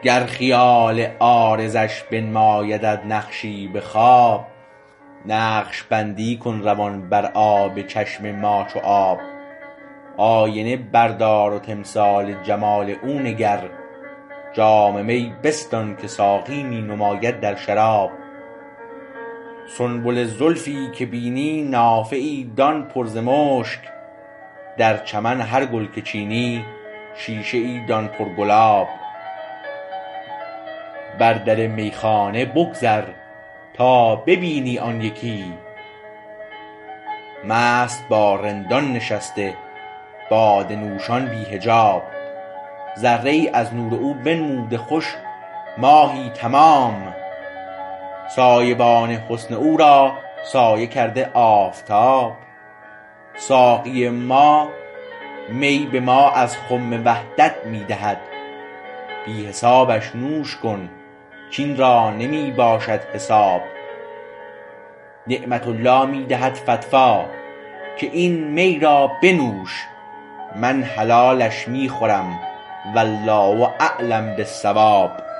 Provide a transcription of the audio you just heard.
گر خیال عارضش بنمایدت نقشی به خواب نقش بندی کن روان بر آب چشم ما چو آب آینه بردار و تمثال جمال او نگر جام می بستان که ساقی می نماید در شراب سنبل زلفی که بینی نافه ای دان پر ز مشک در چمن هر گل که چینی شیشه ای دان پر گلاب بر در میخانه بگذر تا ببینی آن یکی مست با رندان نشسته باده نوشان بی حجاب ذره ای از نور او بنموده خوش ماهی تمام سایبان حسن او را سایه کرده آفتاب ساقی ما می به ما از خم وحدت می دهد بی حسابش نوش کن کین را نمی باشد حساب نعمت الله می دهد فتوی که این می را بنوش من حلالش می خورم والله اعلم بالصواب